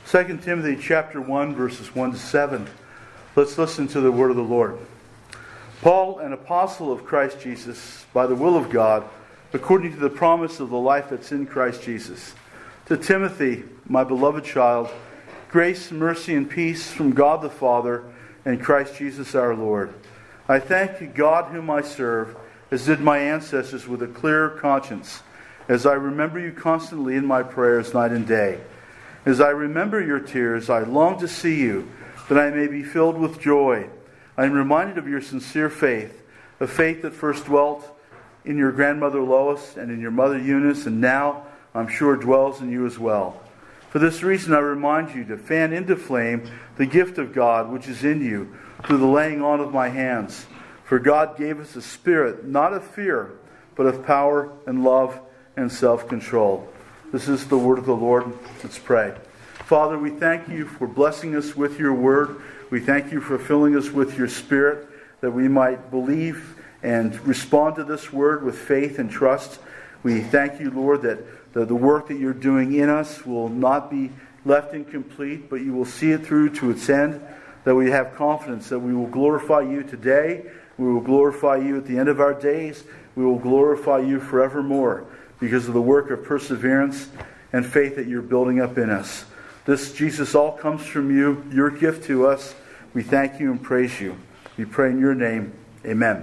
2 Timothy chapter 1, verses 1 to 7. Let's listen to the word of the Lord. Paul, an apostle of Christ Jesus, by the will of God, according to the promise of the life that's in Christ Jesus. To Timothy, my beloved child, grace, mercy, and peace from God the Father and Christ Jesus our Lord. I thank God whom I serve, as did my ancestors, with a clear conscience, as I remember you constantly in my prayers night and day. As I remember your tears, I long to see you, that I may be filled with joy. I am reminded of your sincere faith, a faith that first dwelt in your grandmother Lois and in your mother Eunice, and now, I'm sure, dwells in you as well. For this reason, I remind you to fan into flame the gift of God which is in you through the laying on of my hands. For God gave us a spirit, not of fear, but of power and love and self-control. This is the word of the Lord. Let's pray. Father, we thank you for blessing us with your word. We thank you for filling us with your spirit, that we might believe and respond to this word with faith and trust. We thank you, Lord, that the work that you're doing in us will not be left incomplete, but you will see it through to its end, that we have confidence that we will glorify you today, we will glorify you at the end of our days, we will glorify you forevermore, because of the work of perseverance and faith that you're building up in us. This, Jesus, all comes from you, your gift to us. We thank you and praise you. We pray in your name. Amen.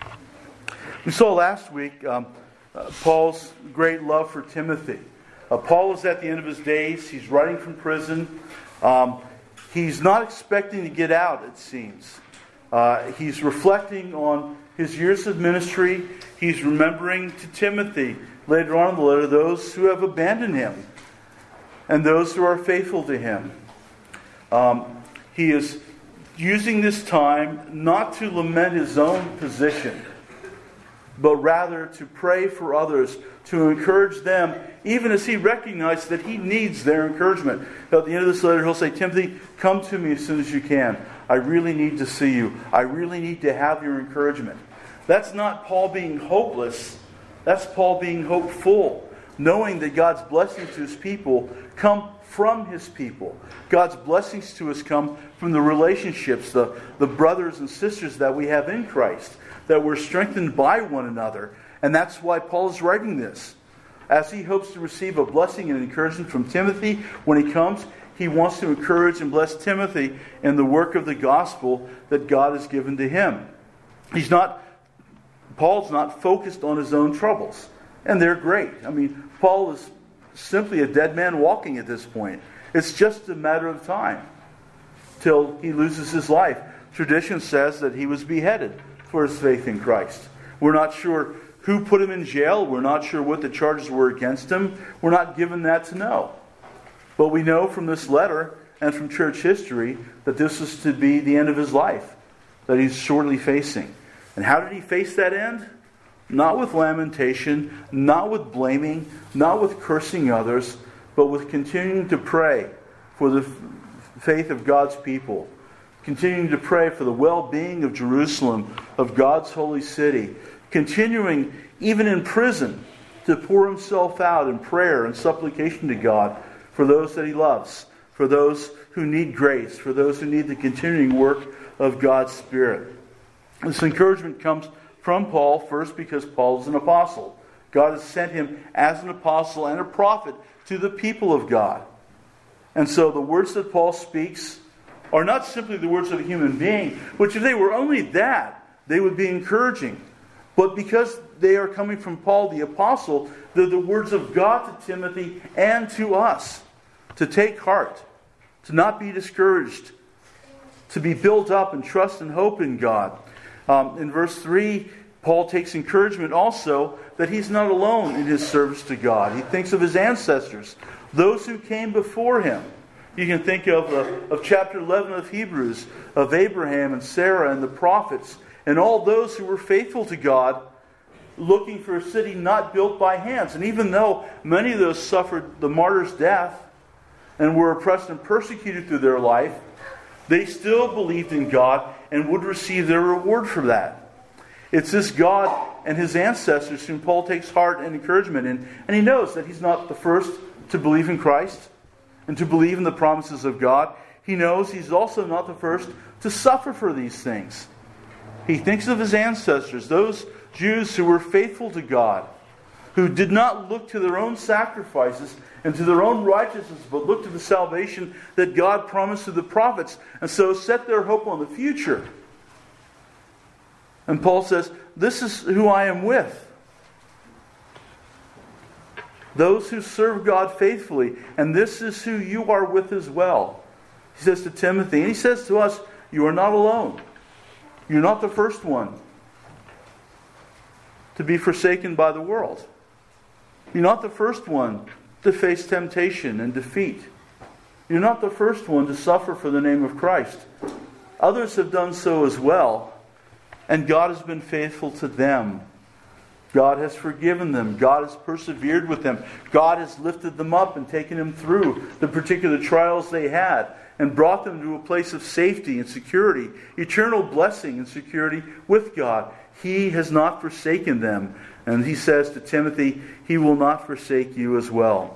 We saw last week Paul's great love for Timothy. Paul is at the end of his days. He's writing from prison. He's not expecting to get out, it seems. He's reflecting on his years of ministry. He's remembering to Timothy later on in the letter those who have abandoned him and those who are faithful to him. He is using this time not to lament his own position, but rather to pray for others, to encourage them, even as he recognizes that he needs their encouragement. At the end of this letter, he'll say, Timothy, come to me as soon as you can. I really need to see you. I really need to have your encouragement. That's not Paul being hopeless. That's Paul being hopeful, knowing that God's blessings to his people come from his people. God's blessings to us come from the relationships, the brothers and sisters that we have in Christ, that we're strengthened by one another. And that's why Paul is writing this. As he hopes to receive a blessing and encouragement from Timothy when he comes, he wants to encourage and bless Timothy in the work of the gospel that God has given to him. Paul's not focused on his own troubles. And they're great. I mean, Paul is simply a dead man walking at this point. It's just a matter of time till he loses his life. Tradition says that he was beheaded for his faith in Christ. We're not sure who put him in jail. We're not sure what the charges were against him. We're not given that to know. But we know from this letter and from church history that this is to be the end of his life that he's shortly facing. And how did he face that end? Not with lamentation, not with blaming, not with cursing others, but with continuing to pray for the faith of God's people. Continuing to pray for the well-being of Jerusalem, of God's holy city. Continuing, even in prison, to pour himself out in prayer and supplication to God for those that he loves, for those who need grace, for those who need the continuing work of God's Spirit. This encouragement comes from Paul, first because Paul is an apostle. God has sent him as an apostle and a prophet to the people of God. And so the words that Paul speaks are not simply the words of a human being, which if they were only that, they would be encouraging. But because they are coming from Paul the apostle, they're the words of God to Timothy and to us. To take heart, to not be discouraged, to be built up and trust and hope in God. In verse 3, Paul takes encouragement also that he's not alone in his service to God. He thinks of his ancestors, those who came before him. You can think of chapter 11 of Hebrews, of Abraham and Sarah and the prophets, and all those who were faithful to God, looking for a city not built by hands. And even though many of those suffered the martyr's death and were oppressed and persecuted through their life, they still believed in God and would receive their reward for that. It's this God and his ancestors whom Paul takes heart and encouragement in. And he knows that he's not the first to believe in Christ. and to believe in the promises of God, he knows he's also not the first to suffer for these things. He thinks of his ancestors, those Jews who were faithful to God, who did not look to their own sacrifices and to their own righteousness, but looked to the salvation that God promised to the prophets, and so set their hope on the future. And Paul says, this is who I am with. Those who serve God faithfully, and this is who you are with as well. He says to Timothy, and he says to us, you are not alone. You're not the first one to be forsaken by the world. You're not the first one to face temptation and defeat. You're not the first one to suffer for the name of Christ. Others have done so as well, and God has been faithful to them. God has forgiven them. God has persevered with them. God has lifted them up and taken them through the particular trials they had and brought them to a place of safety and security, eternal blessing and security with God. He has not forsaken them. And he says to Timothy, he will not forsake you as well.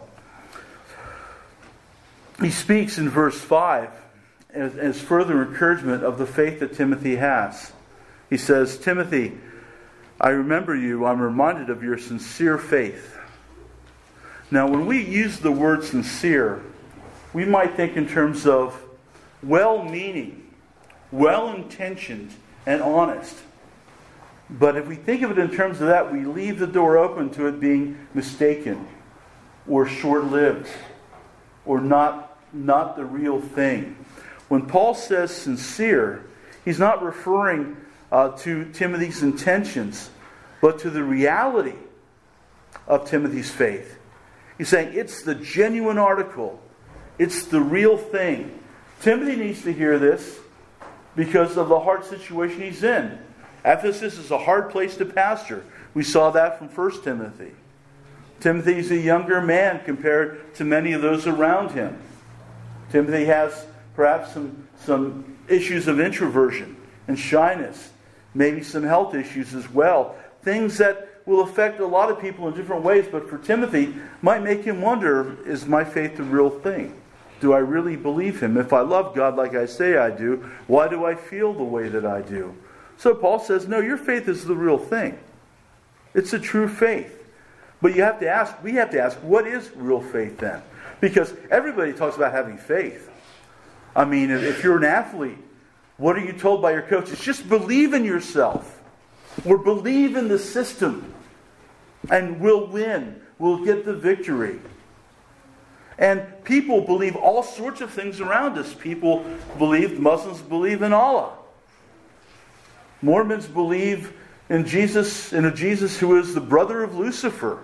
He speaks in verse 5 as further encouragement of the faith that Timothy has. He says, Timothy, I remember you, I'm reminded of your sincere faith. Now, when we use the word sincere, we might think in terms of well-meaning, well-intentioned, and honest. But if we think of it in terms of that, we leave the door open to it being mistaken or short-lived or not the real thing. When Paul says sincere, he's not referring to Timothy's intentions, but to the reality of Timothy's faith. He's saying it's the genuine article. It's the real thing. Timothy needs to hear this because of the hard situation he's in. Ephesus is a hard place to pastor. We saw that from 1 Timothy. Timothy's a younger man compared to many of those around him. Timothy has perhaps some issues of introversion and shyness. Maybe some health issues as well. Things that will affect a lot of people in different ways, but for Timothy might make him wonder, is my faith the real thing? Do I really believe him? If I love God like I say I do, why do I feel the way that I do? So Paul says, no, your faith is the real thing. It's a true faith. But we have to ask, what is real faith then? Because everybody talks about having faith. I mean, if you're an athlete, what are you told by your coaches? Just believe in yourself. Or believe in the system. And we'll win. We'll get the victory. And people believe all sorts of things around us. Muslims believe in Allah. Mormons believe in Jesus, in a Jesus who is the brother of Lucifer.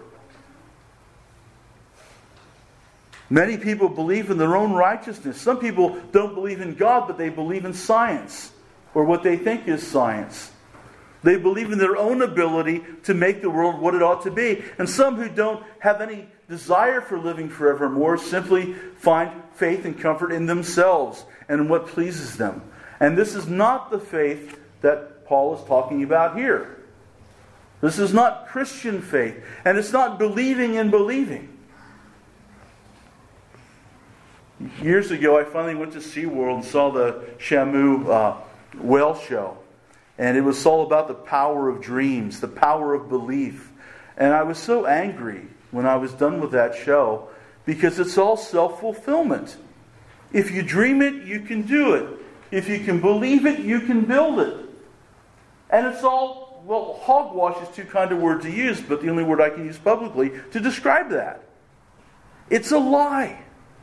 Many people believe in their own righteousness. Some people don't believe in God, but they believe in science, or what they think is science. They believe in their own ability to make the world what it ought to be. And some who don't have any desire for living forevermore simply find faith and comfort in themselves and in what pleases them. And this is not the faith that Paul is talking about here. This is not Christian faith. And it's not believing in believing. Years ago, I finally went to SeaWorld and saw the Shamu whale show. And it was all about the power of dreams, the power of belief. And I was so angry when I was done with that show because it's all self-fulfillment. If you dream it, you can do it. If you can believe it, you can build it. And it's all, well, hogwash is too kind a word to use, but the only word I can use publicly to describe that. It's a lie.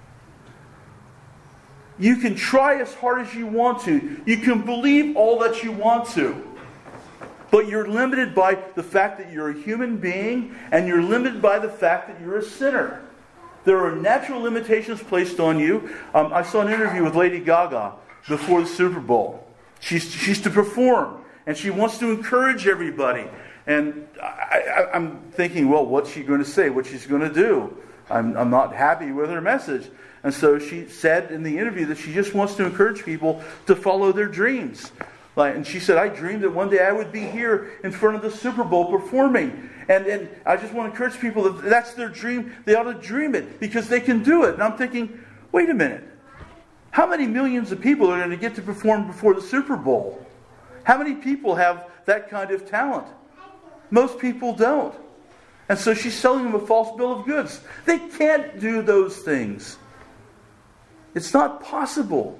You can try as hard as you want to. You can believe all that you want to. But you're limited by the fact that you're a human being, and you're limited by the fact that you're a sinner. There are natural limitations placed on you. I saw an interview with Lady Gaga before the Super Bowl. She's to perform, and she wants to encourage everybody. And I'm thinking, well, what's she going to say? What she's going to do? I'm not happy with her message. And so she said in the interview that she just wants to encourage people to follow their dreams. And she said, I dreamed that one day I would be here in front of the Super Bowl performing. And I just want to encourage people that that's their dream. They ought to dream it because they can do it. And I'm thinking, wait a minute. How many millions of people are going to get to perform before the Super Bowl? How many people have that kind of talent? Most people don't. And so she's selling them a false bill of goods. They can't do those things. It's not possible.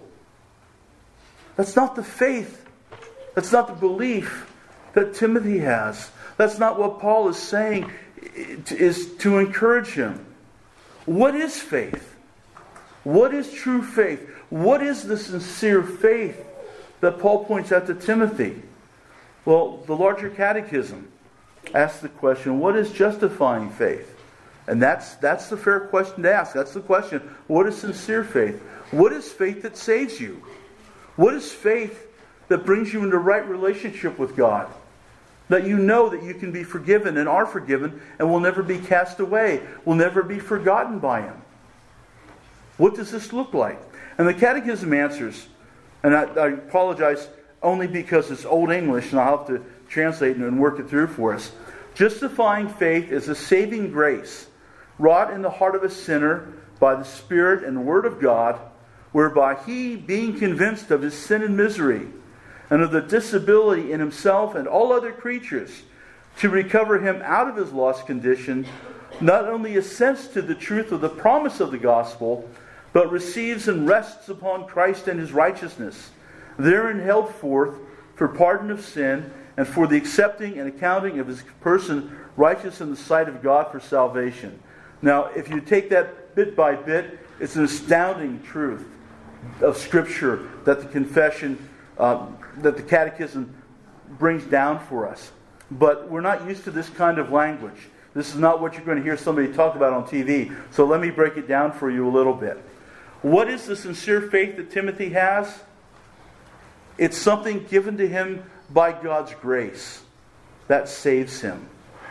That's not the faith. That's not the belief that Timothy has. That's not what Paul is saying, is to encourage him. What is faith? What is true faith? What is the sincere faith that Paul points out to Timothy? Well, the larger catechism asks the question, what is justifying faith? And that's the fair question to ask. That's the question. What is sincere faith? What is faith that saves you? What is faith that brings you into right relationship with God? That you know that you can be forgiven and are forgiven and will never be cast away, will never be forgotten by Him. What does this look like? And the Catechism answers, and I apologize only because it's Old English and I'll have to translate it and work it through for us. Justifying faith is a saving grace wrought in the heart of a sinner by the Spirit and Word of God, whereby he, being convinced of his sin and misery, and of the disability in himself and all other creatures, to recover him out of his lost condition, not only assents to the truth of the promise of the gospel, but receives and rests upon Christ and His righteousness, therein held forth for pardon of sin, and for the accepting and accounting of his person righteous in the sight of God for salvation. Now, if you take that bit by bit, it's an astounding truth of Scripture that the confession, that the Catechism brings down for us. But we're not used to this kind of language. This is not what you're going to hear somebody talk about on TV. So let me break it down for you a little bit. What is the sincere faith that Timothy has? It's something given to him by God's grace that saves him.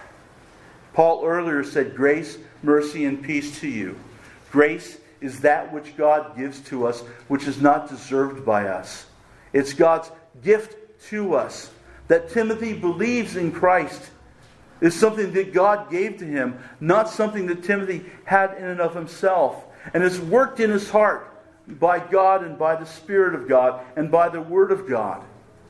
Paul earlier said, grace, mercy, and peace to you. Grace is that which God gives to us, which is not deserved by us. It's God's gift to us. That Timothy believes in Christ is something that God gave to him, not something that Timothy had in and of himself. And is worked in his heart by God and by the Spirit of God and by the Word of God.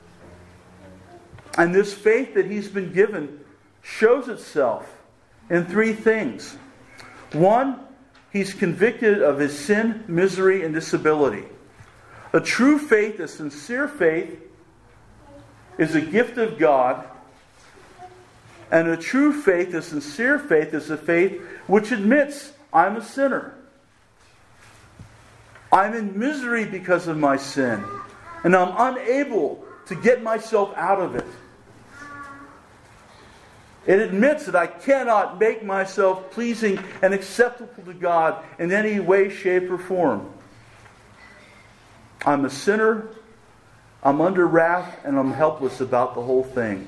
And this faith that he's been given shows itself in three things. One, he's convicted of his sin, misery, and disability. A true faith, a sincere faith, is a gift of God. And a true faith, a sincere faith, is a faith which admits, I'm a sinner. I'm in misery because of my sin. And I'm unable to get myself out of it. It admits that I cannot make myself pleasing and acceptable to God in any way, shape, or form. I'm a sinner, I'm under wrath, and I'm helpless about the whole thing.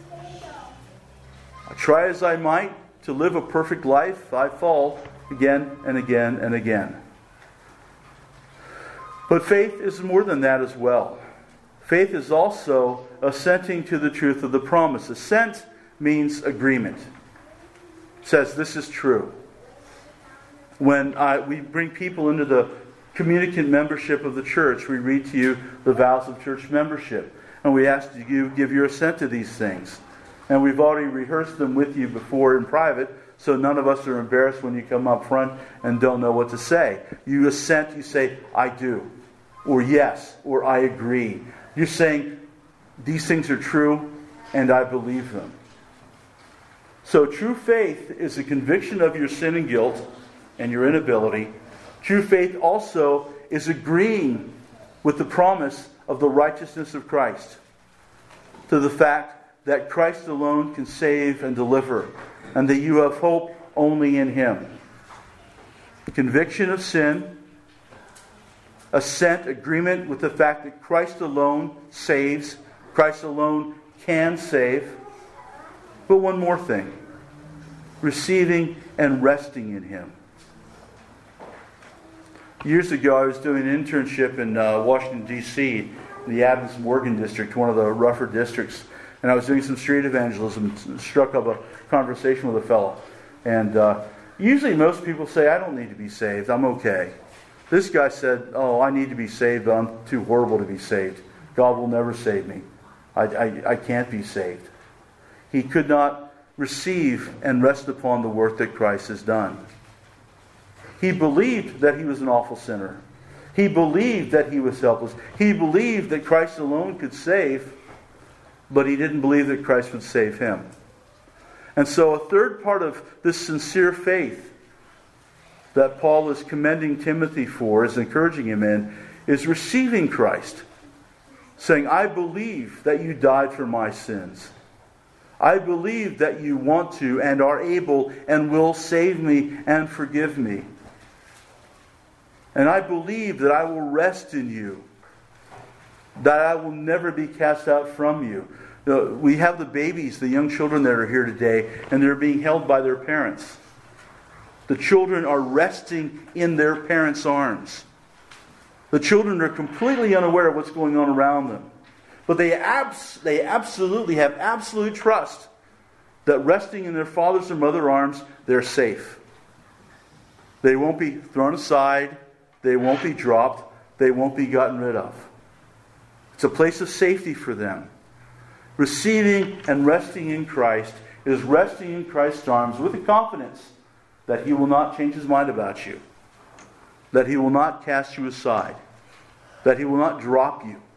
I try as I might to live a perfect life, I fall again and again and again. But faith is more than that as well. Faith is also assenting to the truth of the promise. Assent means agreement. It says this is true. When we bring people into the communicant membership of the church, we read to you the vows of church membership. And we ask you to give your assent to these things. And we've already rehearsed them with you before in private, so none of us are embarrassed when you come up front and don't know what to say. You assent, you say, I do. Or yes, or I agree. You're saying, these things are true, and I believe them. So true faith is a conviction of your sin and guilt and your inability. True faith also is agreeing with the promise of the righteousness of Christ, to the fact that Christ alone can save and deliver, and that you have hope only in Him. Conviction of sin, assent, agreement with the fact that Christ alone saves, Christ alone can save. But one more thing, receiving and resting in Him. Years ago, I was doing an internship in Washington, D.C., in the Adams-Morgan district, one of the rougher districts. And I was doing some street evangelism and struck up a conversation with a fellow. And usually most people say, I don't need to be saved, I'm okay. This guy said, "Oh, I need to be saved, but I'm too horrible to be saved. God will never save me. I can't be saved." He could not receive and rest upon the work that Christ has done. He believed that he was an awful sinner. He believed that he was helpless. He believed that Christ alone could save, but he didn't believe that Christ would save him. And so a third part of this sincere faith that Paul is commending Timothy for, is encouraging him in, is receiving Christ. Saying, "I believe that you died for my sins. I believe that you want to and are able and will save me and forgive me. And I believe that I will rest in you, that I will never be cast out from you." We have the babies, the young children that are here today, and they're being held by their parents. The children are resting in their parents' arms. The children are completely unaware of what's going on around them. But they absolutely have absolute trust that resting in their father's or mother's arms, they're safe. They won't be thrown aside. They won't be dropped. They won't be gotten rid of. It's a place of safety for them. Receiving and resting in Christ is resting in Christ's arms with the confidence that He will not change His mind about you, that He will not cast you aside, that He will not drop you.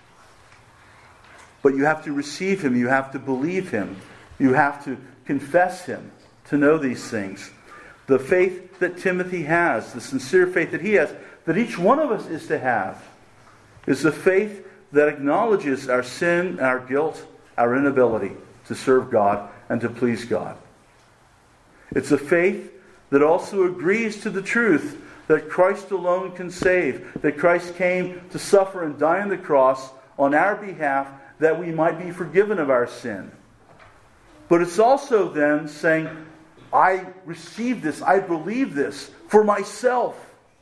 But you have to receive Him, you have to believe Him, you have to confess Him to know these things. The faith that Timothy has, the sincere faith that he has, that each one of us is to have, is the faith that acknowledges our sin, our guilt, our inability to serve God and to please God. It's a faith that also agrees to the truth that Christ alone can save, that Christ came to suffer and die on the cross on our behalf that we might be forgiven of our sin. But it's also then saying, I receive this, I believe this for myself.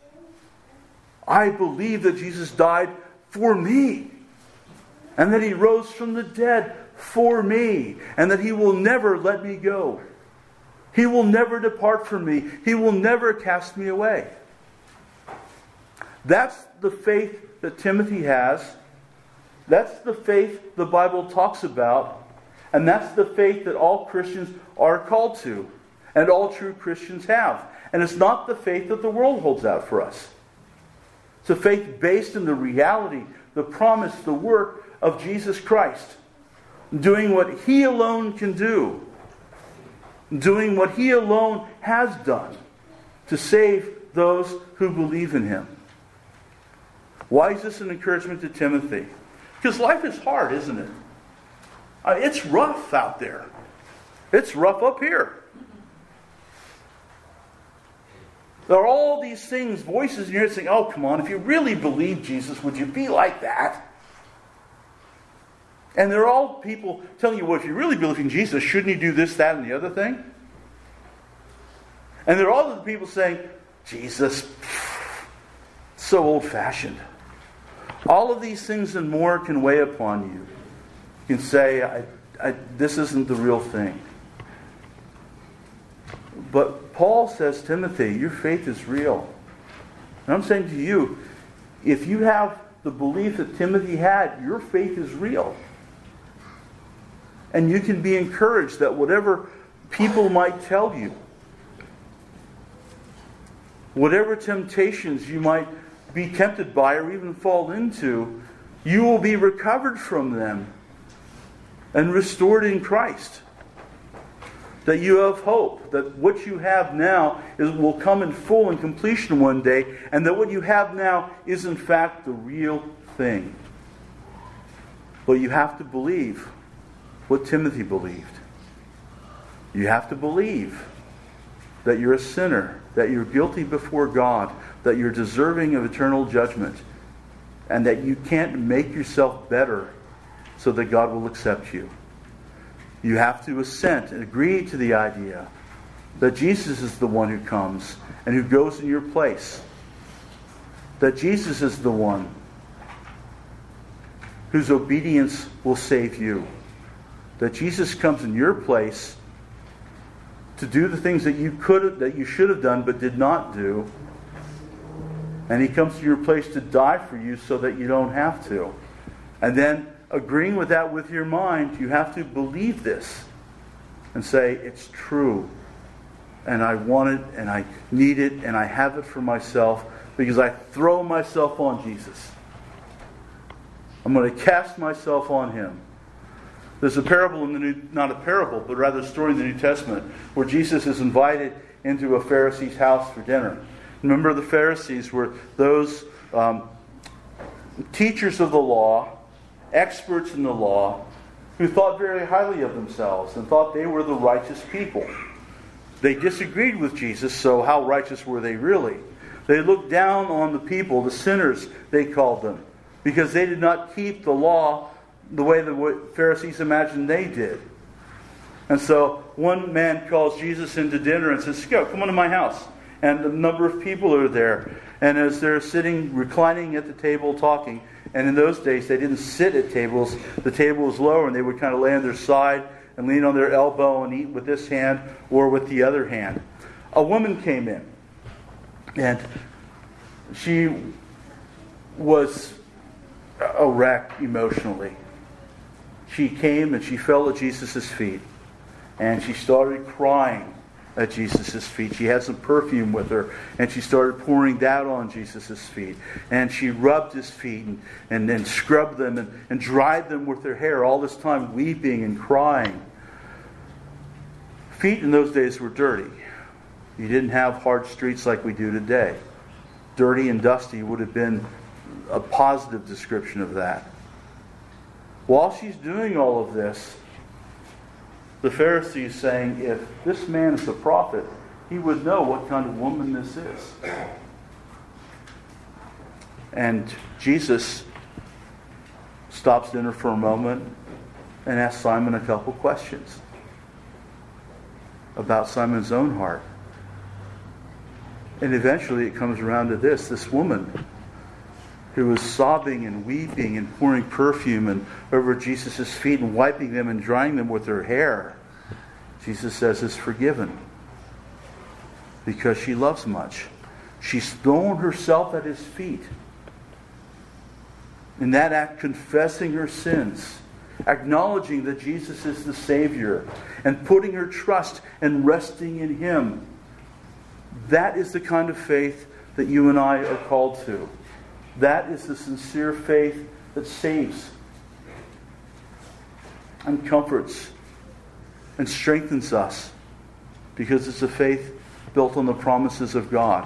I believe that Jesus died for me, and that He rose from the dead for me, and that He will never let me go. He will never depart from me. He will never cast me away. That's the faith that Timothy has. That's the faith the Bible talks about. And that's the faith that all Christians are called to. And all true Christians have. And it's not the faith that the world holds out for us. It's a faith based in the reality, the promise, the work of Jesus Christ. Doing what He alone can do. Doing what He alone has done to save those who believe in Him. Why is this an encouragement to Timothy? Because life is hard, isn't it? It's rough out there. It's rough up here. There are all these things, voices in your head saying, oh, come on, if you really believe Jesus, would you be like that? And they're all people telling you, well, if you really believe in Jesus, shouldn't you do this, that, and the other thing? And there are all the people saying, Jesus, so old-fashioned. All of these things and more can weigh upon you. You can say, this isn't the real thing. But Paul says, Timothy, your faith is real. And I'm saying to you, if you have the belief that Timothy had, your faith is real. And you can be encouraged that whatever people might tell you, whatever temptations you might be tempted by or even fall into, you will be recovered from them and restored in Christ. That you have hope, that what you have now will come in full and completion one day, and that what you have now is in fact the real thing. But you have to believe what Timothy believed. You have to believe that you're a sinner, that you're guilty before God, that you're deserving of eternal judgment, and that you can't make yourself better so that God will accept you. You have to assent and agree to the idea that Jesus is the one who comes and who goes in your place. That Jesus is the one whose obedience will save you. That Jesus comes in your place to do the things that you should have done but did not do, And He comes to your place to die for you so that you don't have to. And then agreeing with that with your mind, you have to believe this and say, it's true. And I want it, and I need it, and I have it for myself because I throw myself on Jesus. I'm going to cast myself on Him. There's a parable in the New, not a parable, but rather a story in the New Testament where Jesus is invited into a Pharisee's house for dinner. Remember, the Pharisees were those teachers of the law, experts in the law, who thought very highly of themselves and thought they were the righteous people. They disagreed with Jesus, so how righteous were they really? They looked down on the people, the sinners, they called them, because they did not keep the law the way the Pharisees imagined they did. And so one man calls Jesus into dinner and says, "Go, come on to my house." And a number of people are there. And as they're sitting, reclining at the table, talking, and in those days they didn't sit at tables. The table was lower, and they would kind of lay on their side and lean on their elbow and eat with this hand or with the other hand. A woman came in, and she was a wreck emotionally. She came and she fell at Jesus' feet, and she started crying at Jesus' feet. She had some perfume with her, and she started pouring that on Jesus' feet. And she rubbed His feet and then scrubbed them and dried them with her hair, all this time weeping and crying. Feet in those days were dirty. You didn't have hard streets like we do today. Dirty and dusty would have been a positive description of that. While she's doing all of this, the Pharisees saying, if this man is a prophet, he would know what kind of woman this is. And Jesus stops dinner for a moment and asks Simon a couple questions about Simon's own heart. And eventually it comes around to this woman who was sobbing and weeping and pouring perfume and over Jesus' feet and wiping them and drying them with her hair. Jesus says is forgiven because she loves much. She's thrown herself at His feet. In that act, confessing her sins, acknowledging that Jesus is the Savior, and putting her trust and resting in Him. That is the kind of faith that you and I are called to. That is the sincere faith that saves and comforts and strengthens us, because it's a faith built on the promises of God.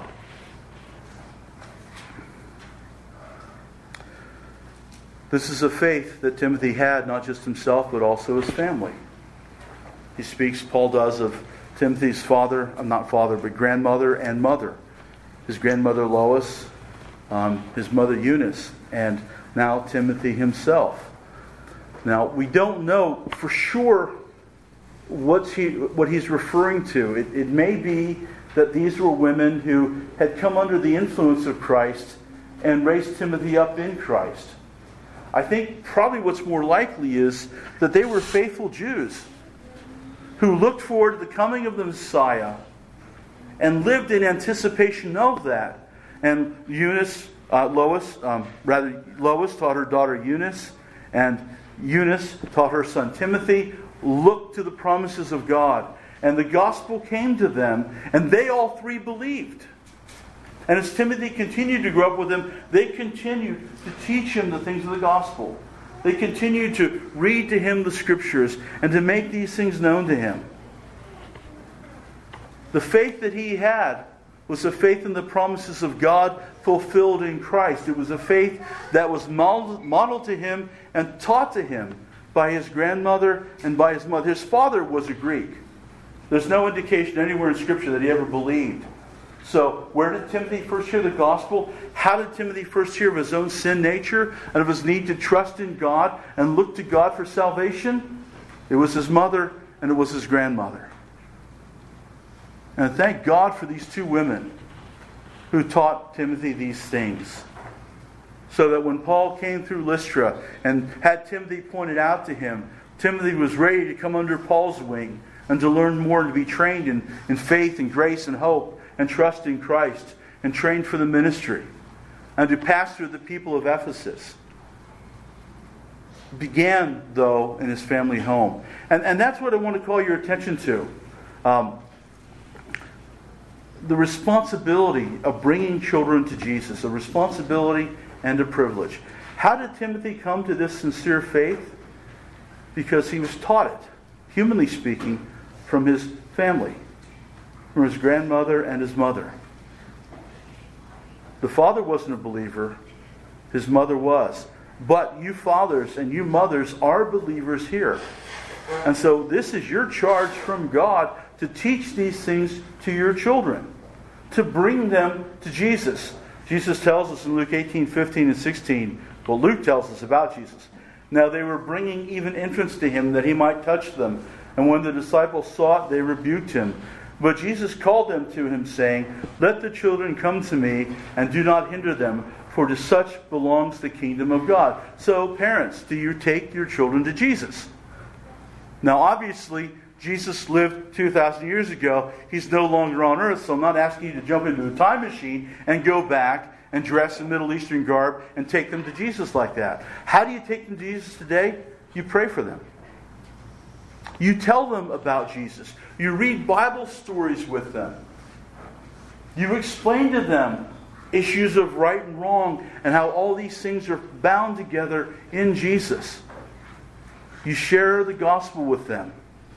This is a faith that Timothy had, not just himself, but also his family. He speaks, Paul does, of Timothy's grandmother and mother. His grandmother Lois, his mother Eunice, and now Timothy himself. Now, we don't know for sure what he's referring to. It may be that these were women who had come under the influence of Christ and raised Timothy up in Christ. I think probably what's more likely is that they were faithful Jews who looked forward to the coming of the Messiah and lived in anticipation of that. And Lois taught her daughter Eunice, and Eunice taught her son Timothy, looked to the promises of God. And the gospel came to them, and they all three believed. And as Timothy continued to grow up with them, they continued to teach him the things of the gospel. They continued to read to him the scriptures and to make these things known to him. The faith that he had was a faith in the promises of God fulfilled in Christ. It was a faith that was modeled to him and taught to him by his grandmother and by his mother. His father was a Greek. There's no indication anywhere in Scripture that he ever believed. So, where did Timothy first hear the gospel? How did Timothy first hear of his own sin nature and of his need to trust in God and look to God for salvation? It was his mother and it was his grandmother. And thank God for these two women who taught Timothy these things. So that when Paul came through Lystra and had Timothy pointed out to him, Timothy was ready to come under Paul's wing and to learn more and to be trained in faith and grace and hope and trust in Christ and trained for the ministry. and to pastor the people of Ephesus. Began, though, in his family home. And that's what I want to call your attention to. The responsibility of bringing children to Jesus, a responsibility and a privilege. How did Timothy come to this sincere faith? Because he was taught it, humanly speaking, from his family, from his grandmother and his mother. The father wasn't a believer, his mother was. But you fathers and you mothers are believers here. And so this is your charge from God to teach these things to your children, to bring them to Jesus. Jesus tells us in Luke 18:15 and 16, well, Luke tells us about Jesus. Now they were bringing even infants to him that he might touch them. And when the disciples saw it, they rebuked him. But Jesus called them to him, saying, "Let the children come to me, and do not hinder them, for to such belongs the kingdom of God." So, parents, do you take your children to Jesus? Now, obviously, Jesus lived 2,000 years ago. He's no longer on earth, so I'm not asking you to jump into a time machine and go back and dress in Middle Eastern garb and take them to Jesus like that. How do you take them to Jesus today? You pray for them. You tell them about Jesus. You read Bible stories with them. You explain to them issues of right and wrong and how all these things are bound together in Jesus. You share the gospel with them.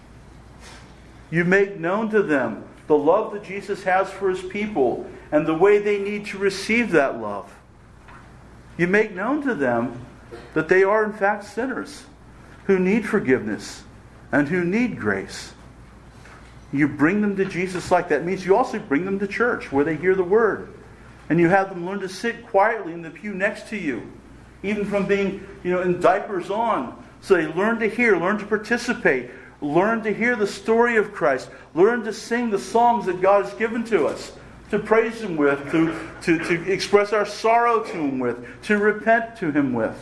You make known to them the love that Jesus has for his people and the way they need to receive that love. You make known to them that they are in fact sinners who need forgiveness and who need grace. You bring them to Jesus like that. It means you also bring them to church where they hear the word. And you have them learn to sit quietly in the pew next to you, even from being, in diapers on. So they learn to hear, learn to participate, learn to hear the story of Christ, learn to sing the songs that God has given to us, to praise Him with, to express our sorrow to Him with, to repent to Him with.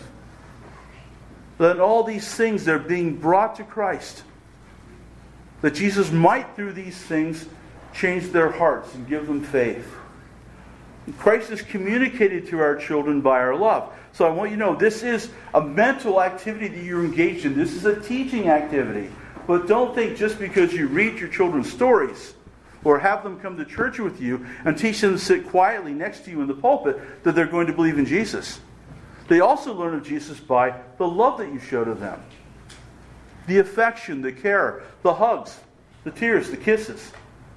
That all these things, they're being brought to Christ. That Jesus might, through these things, change their hearts and give them faith. Christ is communicated to our children by our love. So I want you to know, this is a mental activity that you're engaged in. This is a teaching activity. But don't think just because you read your children stories or have them come to church with you and teach them to sit quietly next to you in the pulpit that they're going to believe in Jesus. They also learn of Jesus by the love that you show to them. The affection, the care, the hugs, the tears, the kisses.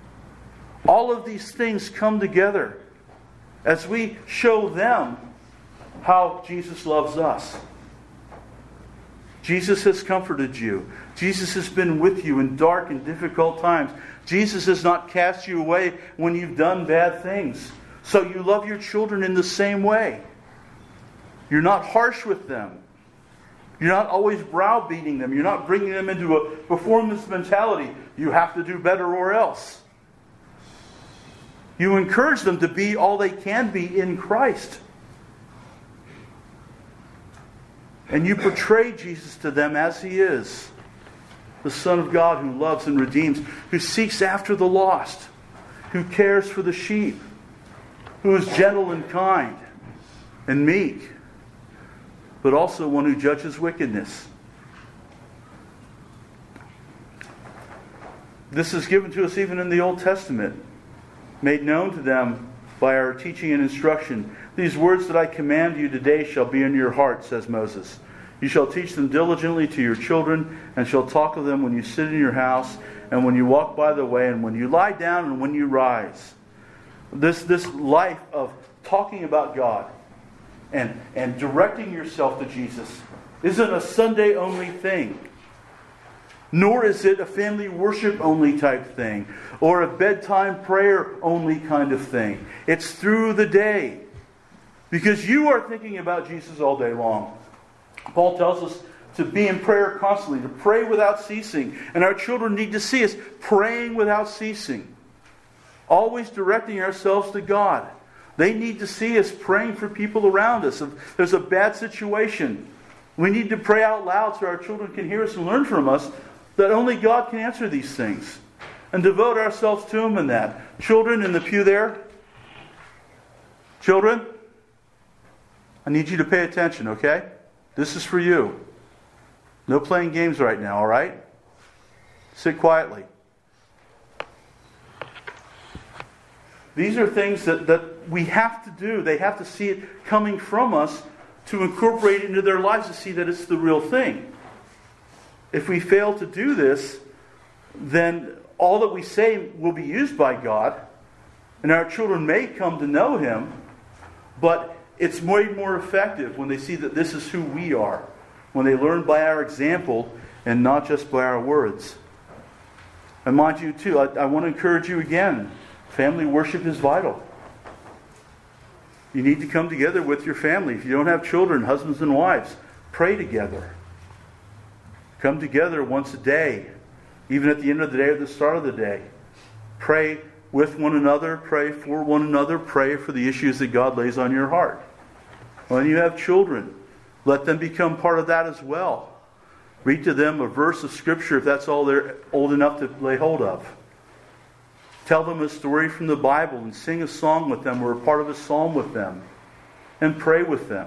All of these things come together as we show them how Jesus loves us. Jesus has comforted you. Jesus has been with you in dark and difficult times. Jesus has not cast you away when you've done bad things. So you love your children in the same way. You're not harsh with them. You're not always browbeating them. You're not bringing them into a performance mentality. You have to do better or else. You encourage them to be all they can be in Christ. And you portray Jesus to them as He is. The Son of God who loves and redeems, who seeks after the lost, who cares for the sheep, who is gentle and kind and meek, but also one who judges wickedness. This is given to us even in the Old Testament, made known to them by our teaching and instruction. "These words that I command you today shall be in your heart," says Moses. "You shall teach them diligently to your children, and shall talk of them when you sit in your house, and when you walk by the way, and when you lie down, and when you rise." This life of talking about God and directing yourself to Jesus isn't a Sunday-only thing. Nor is it a family worship-only type thing, or a bedtime prayer-only kind of thing. It's through the day. Because you are thinking about Jesus all day long. Paul tells us to be in prayer constantly, to pray without ceasing. And our children need to see us praying without ceasing. Always directing ourselves to God. They need to see us praying for people around us. If there's a bad situation, we need to pray out loud so our children can hear us and learn from us that only God can answer these things. And devote ourselves to Him in that. Children in the pew there. Children, I need you to pay attention, okay? This is for you. No playing games right now, all right? Sit quietly. These are things that we have to do. They have to see it coming from us to incorporate it into their lives to see that it's the real thing. If we fail to do this, then all that we say will be used by God, and our children may come to know Him, but it's way more effective when they see that this is who we are, when they learn by our example and not just by our words. And mind you, too, I want to encourage you again, family worship is vital. You need to come together with your family. If you don't have children, husbands and wives, pray together. Come together once a day, even at the end of the day or the start of the day. Pray with one another, pray for one another, pray for the issues that God lays on your heart. When you have children, let them become part of that as well. Read to them a verse of Scripture if that's all they're old enough to lay hold of. Tell them a story from the Bible and sing a song with them or a part of a psalm with them. And pray with them.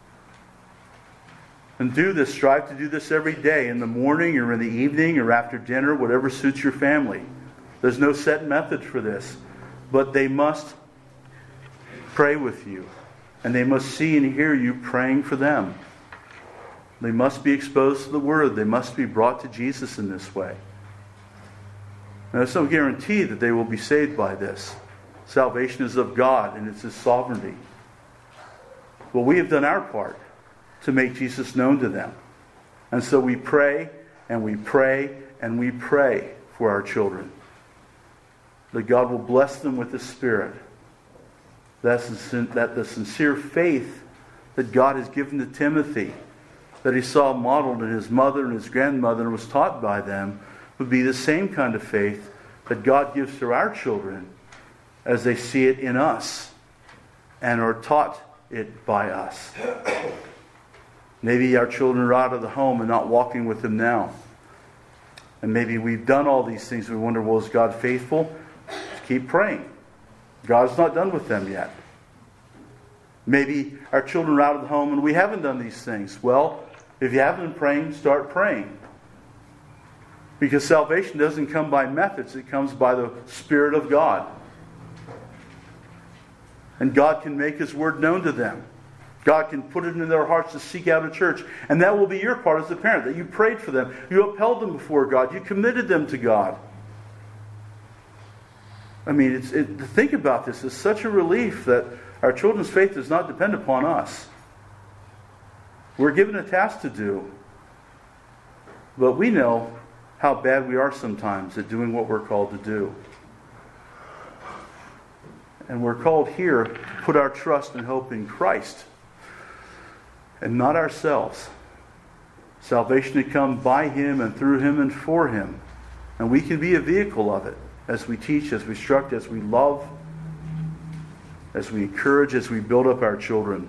And do this, strive to do this every day, in the morning or in the evening or after dinner, whatever suits your family. There's no set method for this. But they must pray with you. And they must see and hear you praying for them. They must be exposed to the Word. They must be brought to Jesus in this way. Now, there's no guarantee that they will be saved by this. Salvation is of God, and it's His sovereignty. Well, we have done our part to make Jesus known to them. And so we pray, and we pray, and we pray for our children. That God will bless them with the Spirit. That the sincere faith that God has given to Timothy, that he saw modeled in his mother and his grandmother and was taught by them, would be the same kind of faith that God gives to our children as they see it in us and are taught it by us. Maybe our children are out of the home and not walking with Him now. And maybe we've done all these things. We wonder, well, is God faithful? Just keep praying. God's not done with them yet. Maybe our children are out of the home and we haven't done these things. Well, if you haven't been praying, start praying. Because salvation doesn't come by methods. It comes by the Spirit of God. And God can make His Word known to them. God can put it in their hearts to seek out a church. And that will be your part as a parent. That you prayed for them. You upheld them before God. You committed them to God. I mean, to think about this is such a relief that our children's faith does not depend upon us. We're given a task to do. But we know how bad we are sometimes at doing what we're called to do. And we're called here to put our trust and hope in Christ and not ourselves. Salvation to come by Him and through Him and for Him. And we can be a vehicle of it as we teach, as we instruct, as we love, as we encourage, as we build up our children.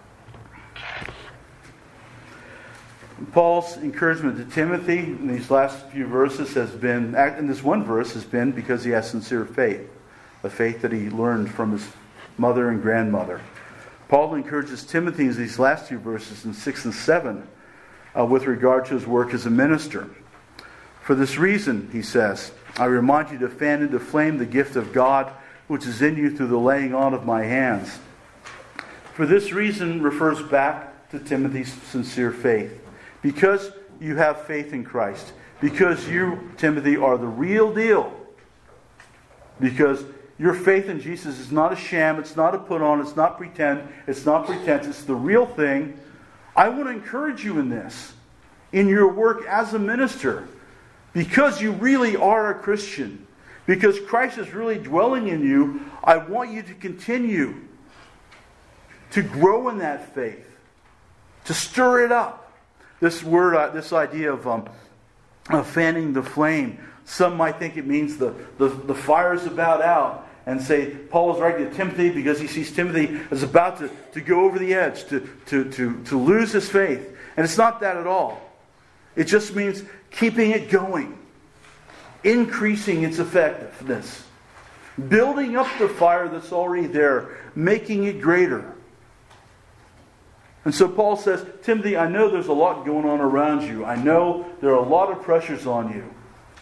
Paul's encouragement to Timothy in these last few verses has been, in this one verse, has been because he has sincere faith. A faith that he learned from his mother and grandmother. Paul encourages Timothy in these last few verses in 6 and 7 with regard to his work as a minister. For this reason, he says, I remind you to fan into flame the gift of God which is in you through the laying on of my hands. For this reason refers back to Timothy's sincere faith. Because you have faith in Christ. Because you, Timothy, are the real deal. Because your faith in Jesus is not a sham, it's not a put on, it's not pretend, it's not pretense, it's the real thing. I want to encourage you in this, in your work as a minister, because you really are a Christian, because Christ is really dwelling in you. I want you to continue to grow in that faith, to stir it up. This word, this idea of fanning the flame. Some might think it means the fire's about out, and say Paul is writing to Timothy because he sees Timothy as about to go over the edge, to lose his faith. And it's not that at all. It just means keeping it going, increasing its effectiveness, building up the fire that's already there, making it greater. And so Paul says, Timothy, I know there's a lot going on around you. I know there are a lot of pressures on you.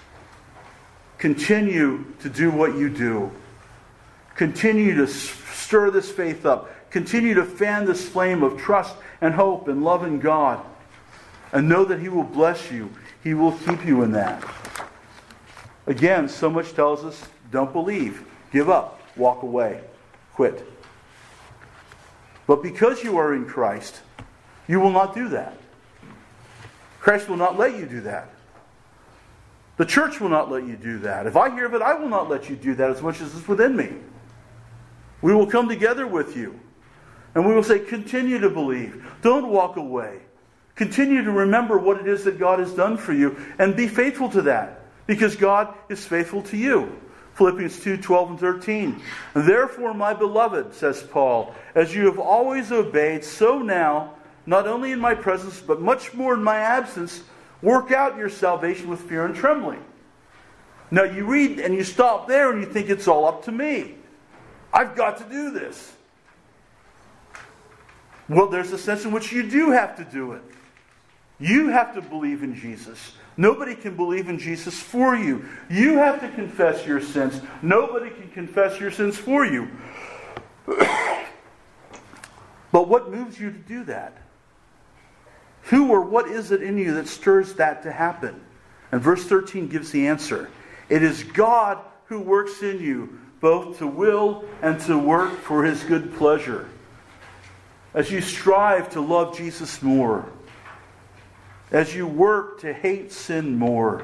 Continue to do what you do. Continue to stir this faith up. Continue to fan this flame of trust and hope and love in God. And know that He will bless you. He will keep you in that. Again, so much tells us, don't believe. Give up. Walk away. Quit. But because you are in Christ, you will not do that. Christ will not let you do that. The church will not let you do that. If I hear of it, I will not let you do that as much as it's within me. We will come together with you. And we will say, continue to believe. Don't walk away. Continue to remember what it is that God has done for you. And be faithful to that. Because God is faithful to you. Philippians 2:12 and 13. Therefore, my beloved, says Paul, as you have always obeyed, so now, not only in my presence, but much more in my absence, work out your salvation with fear and trembling. Now you read and you stop there and you think it's all up to me. I've got to do this. Well, there's a sense in which you do have to do it. You have to believe in Jesus. Nobody can believe in Jesus for you. You have to confess your sins. Nobody can confess your sins for you. But what moves you to do that? Who or what is it in you that stirs that to happen? And verse 13 gives the answer. It is God who works in you, both to will and to work for His good pleasure. As you strive to love Jesus more, as you work to hate sin more,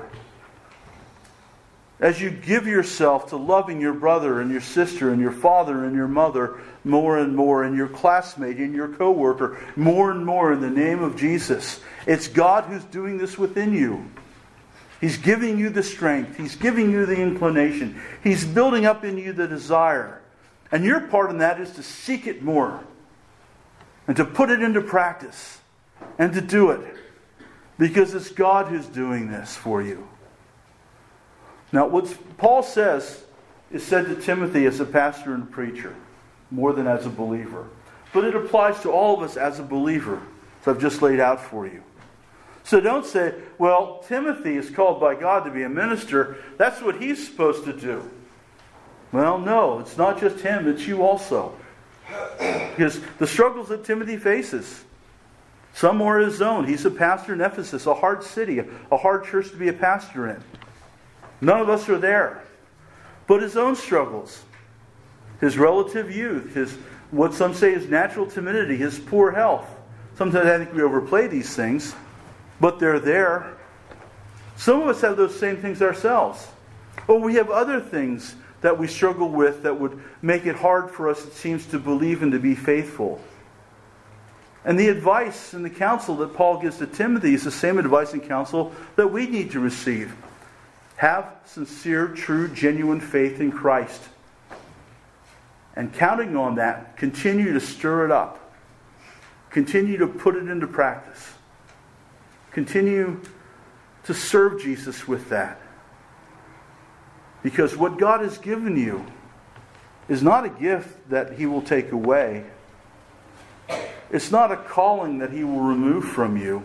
as you give yourself to loving your brother and your sister and your father and your mother more and more, and your classmate and your coworker more and more in the name of Jesus, it's God who's doing this within you. He's giving you the strength. He's giving you the inclination. He's building up in you the desire. And your part in that is to seek it more. And to put it into practice. And to do it. Because it's God who's doing this for you. Now, what Paul says is said to Timothy as a pastor and preacher, more than as a believer. But it applies to all of us as a believer, as I've just laid out for you. So don't say, well, Timothy is called by God to be a minister. That's what he's supposed to do. Well, no, it's not just him, it's you also. Because the struggles that Timothy faces, some are his own. He's a pastor in Ephesus, a hard city, a hard church to be a pastor in. None of us are there. But his own struggles, his relative youth, his what some say is natural timidity, his poor health. Sometimes I think we overplay these things, but they're there. Some of us have those same things ourselves. Or we have other things that we struggle with that would make it hard for us, it seems, to believe and to be faithful. And the advice and the counsel that Paul gives to Timothy is the same advice and counsel that we need to receive. Have sincere, true, genuine faith in Christ. And counting on that, continue to stir it up. Continue to put it into practice. Continue to serve Jesus with that. Because what God has given you is not a gift that He will take away. It's not a calling that He will remove from you.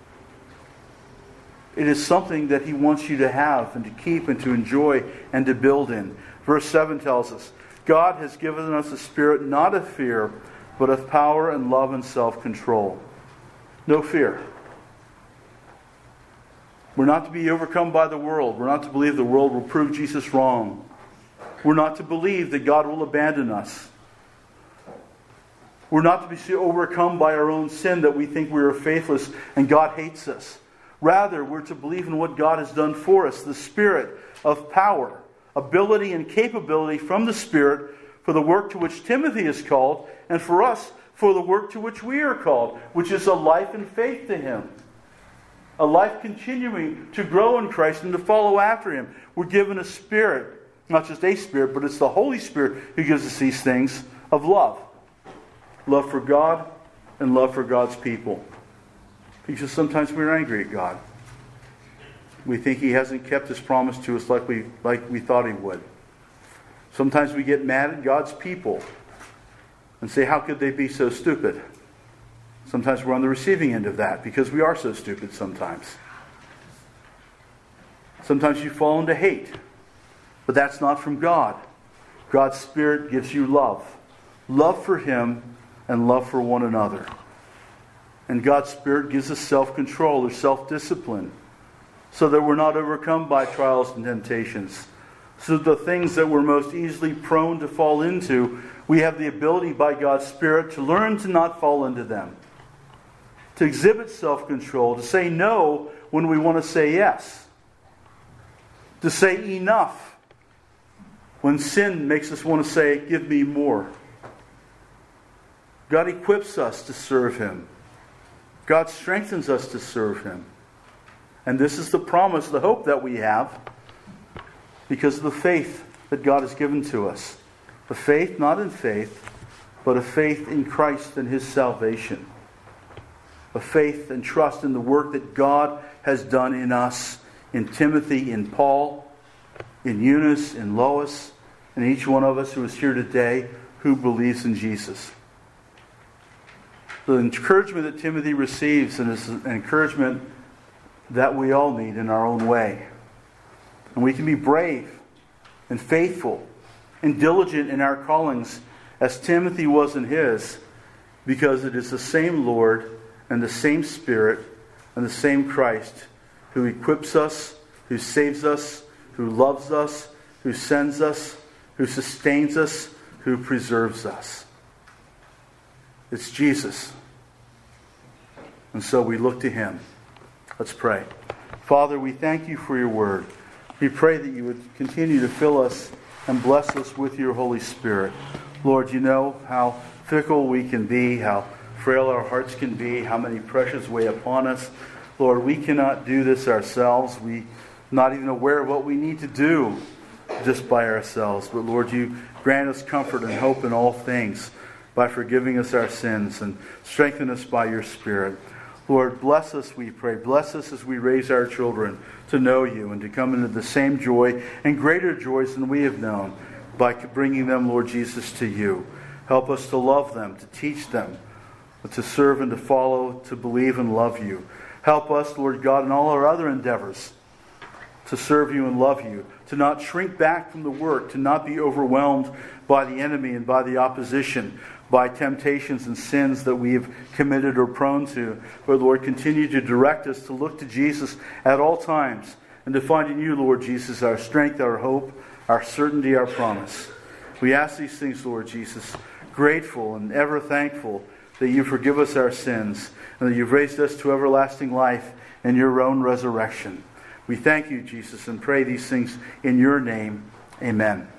It is something that He wants you to have and to keep and to enjoy and to build in. Verse 7 tells us, God has given us a spirit not of fear, but of power and love and self-control. No fear. We're not to be overcome by the world. We're not to believe the world will prove Jesus wrong. We're not to believe that God will abandon us. We're not to be overcome by our own sin, that we think we are faithless and God hates us. Rather, we're to believe in what God has done for us, the Spirit of power, ability and capability from the Spirit for the work to which Timothy is called, and for us for the work to which we are called, which is a life in faith to Him. A life continuing to grow in Christ and to follow after Him. We're given a spirit, not just a spirit, but it's the Holy Spirit who gives us these things of love. Love for God and love for God's people. Because sometimes we're angry at God. We think He hasn't kept His promise to us like we thought He would. Sometimes we get mad at God's people and say, how could they be so stupid? Sometimes we're on the receiving end of that because we are so stupid sometimes. Sometimes you fall into hate, but that's not from God. God's Spirit gives you love. Love for Him and love for one another. And God's Spirit gives us self-control or self-discipline so that we're not overcome by trials and temptations. So the things that we're most easily prone to fall into, we have the ability by God's Spirit to learn to not fall into them. To exhibit self-control, to say no when we want to say yes. To say enough when sin makes us want to say, give me more. God equips us to serve Him. God strengthens us to serve Him. And this is the promise, the hope that we have because of the faith that God has given to us. A faith not in faith, but a faith in Christ and His salvation. A faith and trust in the work that God has done in us, in Timothy, in Paul, in Eunice, in Lois, and each one of us who is here today who believes in Jesus. The encouragement that Timothy receives is an encouragement that we all need in our own way. And we can be brave and faithful and diligent in our callings as Timothy was in his, because it is the same Lord and the same Spirit and the same Christ who equips us, who saves us, who loves us, who sends us, who sustains us, who preserves us. It's Jesus. And so we look to Him. Let's pray. Father, we thank You for Your word. We pray that You would continue to fill us and bless us with Your Holy Spirit. Lord, You know how fickle we can be, how frail our hearts can be, how many pressures weigh upon us. Lord, we cannot do this ourselves. We're not even aware of what we need to do just by ourselves. But Lord, You grant us comfort and hope in all things by forgiving us our sins and strengthen us by Your Spirit. Lord, bless us, we pray. Bless us as we raise our children to know You and to come into the same joy and greater joys than we have known by bringing them, Lord Jesus, to You. Help us to love them, to teach them, to serve and to follow, to believe and love You. Help us, Lord God, in all our other endeavors to serve You and love You, to not shrink back from the work, to not be overwhelmed by the enemy and by the opposition, by temptations and sins that we have committed or prone to. But Lord, continue to direct us to look to Jesus at all times and to find in You, Lord Jesus, our strength, our hope, our certainty, our promise. We ask these things, Lord Jesus, grateful and ever thankful that You forgive us our sins and that You've raised us to everlasting life in Your own resurrection. We thank You, Jesus, and pray these things in Your name. Amen.